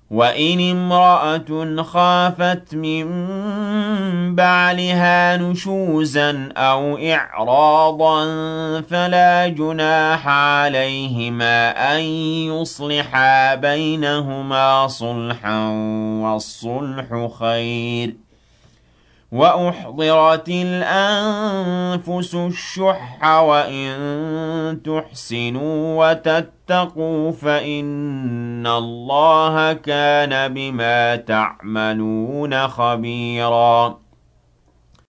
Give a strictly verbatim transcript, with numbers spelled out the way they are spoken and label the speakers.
Speaker 1: وَإِنِ امْرَأَةٌ خَافَتْ مِن بَعْلِهَا نُشُوزًا أَوْ إِعْرَاضًا فَلَا جُنَاحَ عَلَيْهِمَا أَن يُصْلِحَا بَيْنَهُمَا صُلْحًا ۚ وَالصُّلْحُ خَيْرٌ ۗ وَأُحْضِرَتِ الْأَنفُسُ الشُّحَّ ۚ وَإِن تُحْسِنُوا وَتَتَّقُوا فَإِنَّ اللَّهَ كَانَ بِمَا تَعْمَلُونَ خَبِيرًا